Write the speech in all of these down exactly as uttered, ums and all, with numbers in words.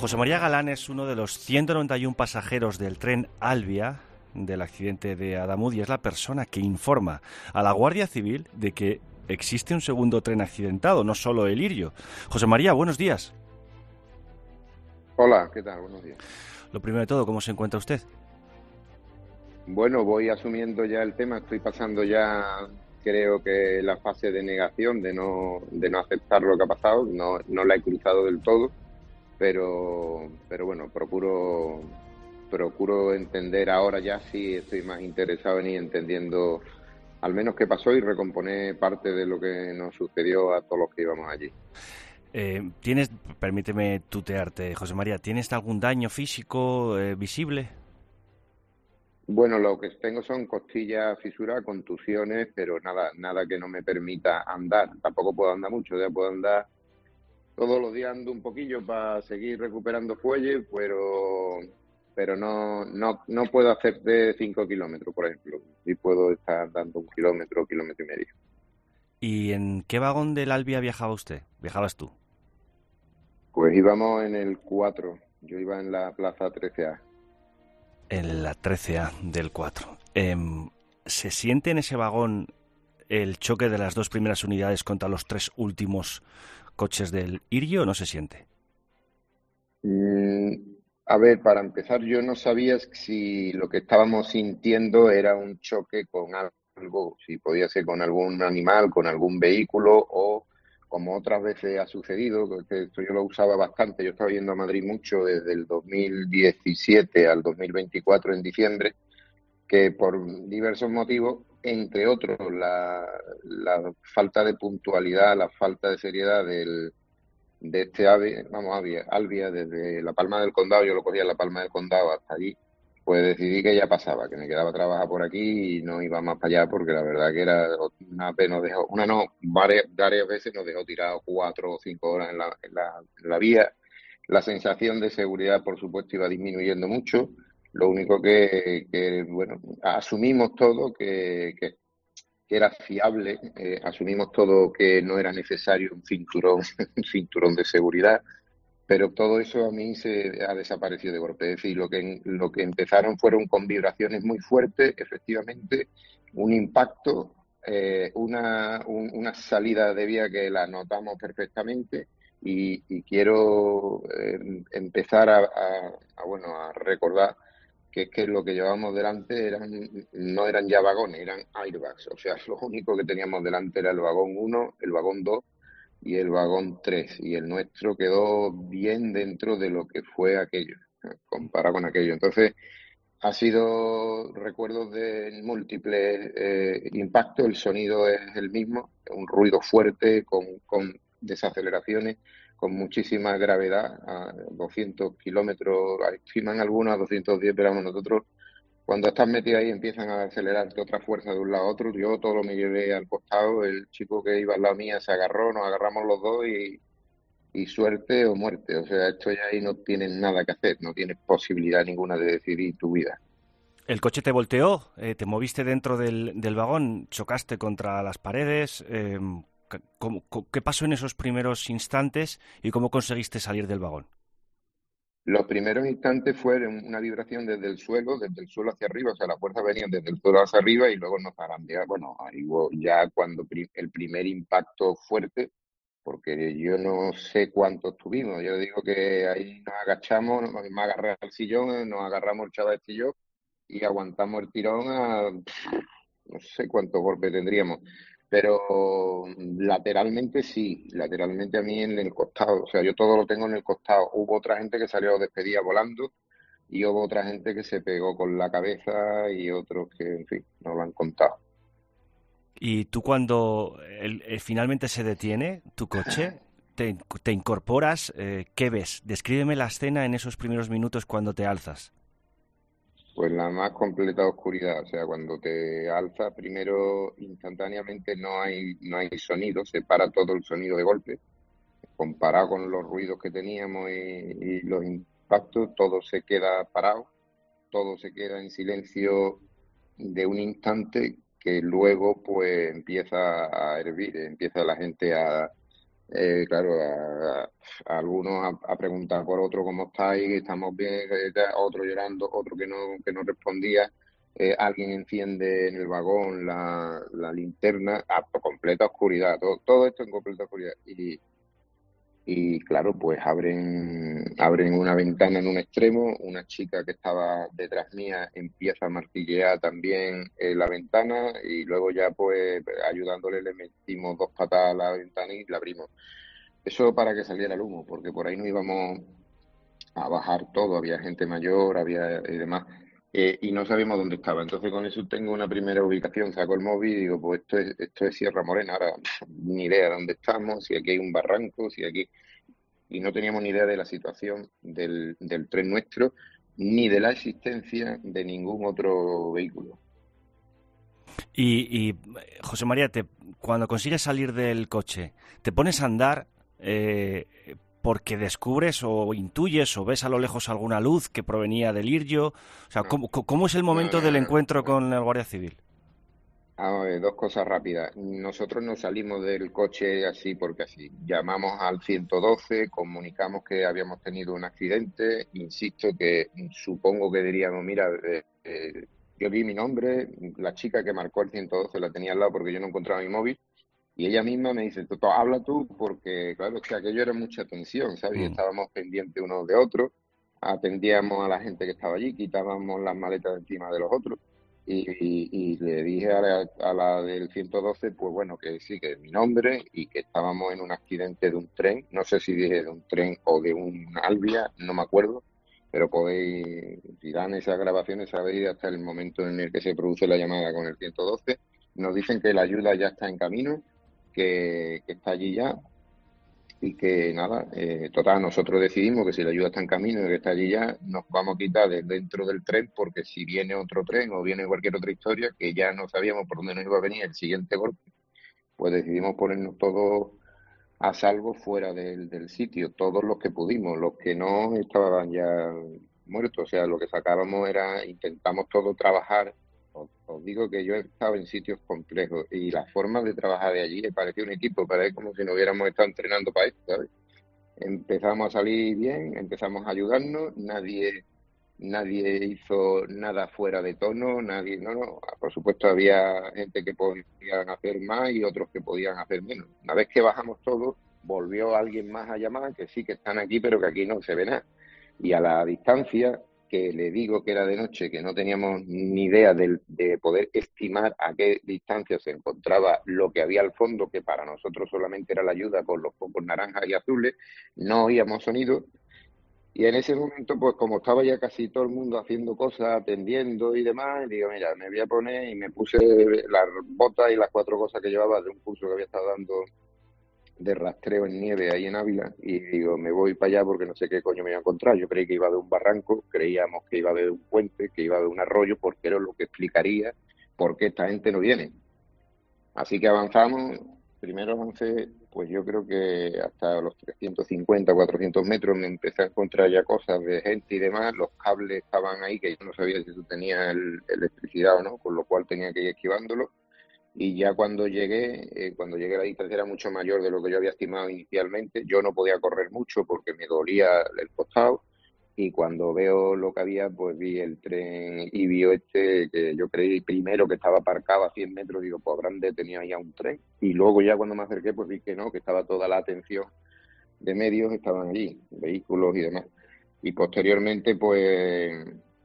José María Galán es uno de los ciento noventa y uno pasajeros del tren Albia del accidente de Adamuz y es la persona que informa a la Guardia Civil de que existe un segundo tren accidentado, no solo el Irio. José María, buenos días. Hola, ¿qué tal? Buenos días. Lo primero de todo, ¿cómo se encuentra usted? Bueno, voy asumiendo ya el tema, estoy pasando ya, creo que la fase de negación, de no, de no aceptar lo que ha pasado, no, no la he cruzado del todo, pero, pero bueno, procuro, procuro entender ahora ya, sí estoy más interesado en ir entendiendo al menos qué pasó y recomponer parte de lo que nos sucedió a todos los que íbamos allí. Eh, ¿Tienes, permíteme tutearte, José María, ¿tienes algún daño físico eh, visible? Bueno, lo que tengo son costillas fisuradas, contusiones, pero nada, nada que no me permita andar. Tampoco puedo andar mucho, ya puedo andar todos los días ando un poquillo para seguir recuperando fuelle, pero pero no no no puedo hacer de cinco kilómetros, por ejemplo. Sí puedo estar dando un kilómetro, kilómetro y medio. ¿Y en qué vagón del Albia viajaba usted? ¿Viajabas tú? Pues íbamos en el cuatro, yo iba en la plaza trece A. En la trece A del cuatro. Eh, ¿Se siente en ese vagón el choque de las dos primeras unidades contra los tres últimos coches del Irio o no se siente? Mm, a ver, para empezar, yo no sabía si lo que estábamos sintiendo era un choque con algo, si podía ser con algún animal, con algún vehículo o como otras veces ha sucedido, que esto yo lo usaba bastante, yo estaba yendo a Madrid mucho desde el dos mil diecisiete al dos mil veinticuatro en diciembre, que por diversos motivos, entre otros la, la falta de puntualidad, la falta de seriedad del de este ave, vamos, Albia, Albia, desde la Palma del Condado, yo lo cogía en la Palma del Condado hasta allí, pues decidí que ya pasaba, que me quedaba a trabajar por aquí y no iba más para allá porque la verdad que era una vez nos dejó, una no, varias, varias veces nos dejó tirados cuatro o cinco horas en la, en la, en la vía. La sensación de seguridad, por supuesto, iba disminuyendo mucho. Lo único que, que bueno, asumimos todo que, que que era fiable, eh, asumimos todo que no era necesario un cinturón, un cinturón de seguridad, pero todo eso a mí se ha desaparecido de golpe. Es decir, lo que, lo que empezaron fueron con vibraciones muy fuertes, efectivamente, un impacto, eh, una, un, una salida de vía que la notamos perfectamente y, y quiero eh, empezar a, a, a, bueno, a recordar que es que lo que llevábamos delante eran, no eran ya vagones, eran airbags. O sea, lo único que teníamos delante era el vagón uno, el vagón dos y el vagón tres. Y el nuestro quedó bien dentro de lo que fue aquello, comparado con aquello. Entonces, ha sido recuerdos de múltiples eh, impactos. El sonido es el mismo, un ruido fuerte con, con desaceleraciones, con muchísima gravedad, a doscientos kilómetros, estiman algunos a doscientos diez, pero vamos, nosotros cuando estás metido ahí empiezan a acelerarte otra fuerza de un lado a otro. Yo todo me llevé al costado, el chico que iba al lado mía se agarró, nos agarramos los dos y, y suerte o muerte. O sea, esto ya ahí no tienes nada que hacer, no tienes posibilidad ninguna de decidir tu vida. ¿El coche te volteó? Eh, ¿Te moviste dentro del, del vagón? ¿Chocaste contra las paredes? Eh, ¿cómo, cómo, ¿Qué pasó en esos primeros instantes y cómo conseguiste salir del vagón? Los primeros instantes fueron una vibración desde el suelo, desde el suelo hacia arriba, o sea, las fuerzas venían desde el suelo hacia arriba y luego nos zarandeaban. Bueno, ahí hubo ya cuando pri- el primer impacto fuerte, porque yo no sé cuántos tuvimos, yo digo que ahí nos agachamos, nos- me agarré al sillón, nos agarramos el chaval este y yo y aguantamos el tirón a no sé cuántos golpes tendríamos, pero lateralmente sí, lateralmente a mí en el costado, o sea, yo todo lo tengo en el costado. Hubo otra gente que salió despedida volando y hubo otra gente que se pegó con la cabeza y otros que, en fin, no lo han contado. Y tú cuando el, el finalmente se detiene tu coche, te, te incorporas, eh, ¿qué ves? Descríbeme la escena en esos primeros minutos cuando te alzas. Pues la más completa oscuridad, o sea, cuando te alza primero instantáneamente no hay, no hay sonido, se para todo el sonido de golpe, comparado con los ruidos que teníamos y, y los impactos, todo se queda parado, todo se queda en silencio de un instante que luego pues empieza a hervir, empieza la gente a, Eh, claro, a, a algunos a, a preguntar por otro cómo estáis, estamos bien, eh, ta- otro llorando, otro que no, que no respondía. Eh, alguien enciende en el vagón la, la linterna a completa oscuridad, todo, todo esto en completa oscuridad. Y, y claro, pues abren, abren una ventana en un extremo, una chica que estaba detrás mía empieza a martillear también eh, la ventana y luego ya pues ayudándole le metimos dos patadas a la ventana y la abrimos. Eso para que saliera el humo, porque por ahí no íbamos a bajar todo, había gente mayor, había y demás, eh, y no sabíamos dónde estaba. Entonces con eso tengo una primera ubicación, saco el móvil y digo, pues esto es, esto es Sierra Morena, ahora ni idea de dónde estamos, si aquí hay un barranco, si aquí... Y no teníamos ni idea de la situación del, del tren nuestro, ni de la existencia de ningún otro vehículo. Y, y José María, te, cuando consigues salir del coche, ¿te pones a andar eh, porque descubres o intuyes o ves a lo lejos alguna luz que provenía del Iryo? O sea, No, ¿cómo, cómo es el no, momento no, del no, encuentro no. con el Guardia Civil? A ver, dos cosas rápidas. Nosotros no salimos del coche así porque así. Llamamos al ciento doce, comunicamos que habíamos tenido un accidente. Insisto que supongo que diríamos, mira, eh, eh, yo vi mi nombre, la chica que marcó el ciento doce la tenía al lado porque yo no encontraba mi móvil. Y ella misma me dice, "Toto, habla tú, porque claro, es que aquello era mucha tensión, ¿sabes? Y Mm. estábamos pendientes unos de otros, atendíamos a la gente que estaba allí, quitábamos las maletas de encima de los otros. Y, y- y le dije a la, a la del ciento doce, pues bueno, que sí, que es mi nombre y que estábamos en un accidente de un tren, no sé si dije de un tren o de un Alvia, no me acuerdo, pero podéis, si dan esas grabaciones, sabéis hasta el momento en el que se produce la llamada con el ciento doce. Nos dicen que la ayuda ya está en camino, que, que está allí ya y que nada, eh, total, nosotros decidimos que si la ayuda está en camino y que está allí ya, nos vamos a quitar de dentro del tren porque si viene otro tren o viene cualquier otra historia que ya no sabíamos por dónde nos iba a venir el siguiente golpe, pues decidimos ponernos todos a salvo fuera del, del sitio, todos los que pudimos, los que no estaban ya muertos, o sea, lo que sacábamos era, intentamos todo trabajar. Os, os digo que yo he estado en sitios complejos y la forma de trabajar de allí parecía un equipo, parece como si no hubiéramos estado entrenando para esto, ¿sabes? Empezamos a salir bien, empezamos a ayudarnos, nadie nadie hizo nada fuera de tono, nadie, no, no, por supuesto había gente que podían hacer más y otros que podían hacer menos. Una vez que bajamos todos, volvió alguien más a llamar, que sí que están aquí, pero que aquí no se ve nada. Y a la distancia, que le digo que era de noche, que no teníamos ni idea de, de poder estimar a qué distancia se encontraba lo que había al fondo, que para nosotros solamente era la ayuda por los focos naranjas y azules, no oíamos sonido. Y en ese momento, pues como estaba ya casi todo el mundo haciendo cosas, atendiendo y demás, digo, mira, me voy a poner y me puse las botas y las cuatro cosas que llevaba de un curso que había estado dando de rastreo en nieve ahí en Ávila y digo, me voy para allá porque no sé qué coño me iba a encontrar. Yo creí que iba de un barranco, creíamos que iba de un puente, que iba de un arroyo, porque era lo que explicaría por qué esta gente no viene. Así que avanzamos, primero avancé, pues yo creo que hasta los trescientos cincuenta, cuatrocientos metros me empecé a encontrar ya cosas de gente y demás, los cables estaban ahí que yo no sabía si eso tenía el- electricidad o no, con lo cual tenía que ir esquivándolo. Y ya cuando llegué, eh, cuando llegué la distancia era mucho mayor de lo que yo había estimado inicialmente, yo no podía correr mucho porque me dolía el costado y cuando veo lo que había, pues vi el tren y vi este que yo creí primero que estaba aparcado a cien metros, digo, pues habrán detenido ya un tren. Y luego ya cuando me acerqué, pues vi que no, que estaba toda la atención de medios, estaban allí, vehículos y demás. Y posteriormente, pues,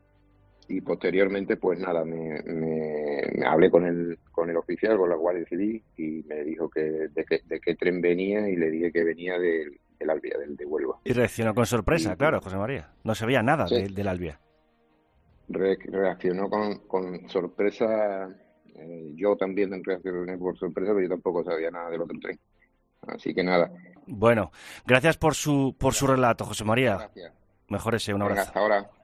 y posteriormente, pues nada, me, me, me hablé con el, con el oficial, con la Guardia Civil, y me dijo que de, qué, de qué tren venía y le dije que venía del, del Albia, del de Huelva. Y reaccionó con sorpresa, Y claro, José María. No sabía nada sí, de- del Albia. Re- reaccionó con, con sorpresa. Eh, yo también reaccioné por sorpresa, pero yo tampoco sabía nada del otro tren. Así que nada. Bueno, gracias por su, por su Venga, relato, José muchas María. gracias. Mejórese, un Venga, abrazo. hasta ahora.